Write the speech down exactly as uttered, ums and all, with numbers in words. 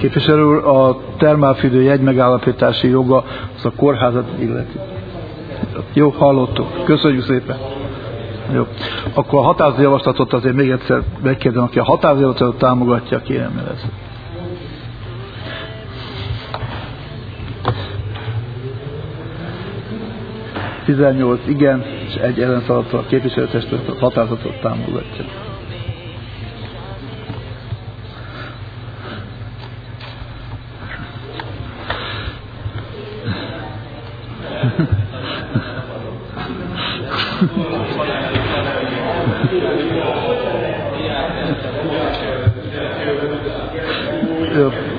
Képviselő úr, a termálfürdő jegymegállapítási joga az a kórházat illeti. Jó, hallottuk. Köszönjük szépen. Jó. Akkor a határozatjavaslatot azért még egyszer megkérdem, aki a határozatjavaslatot támogatja, kérem ez. tizennyolc igen, és egy ellenszavazattal a képviselőtestület a határozatot támogatja. Jó.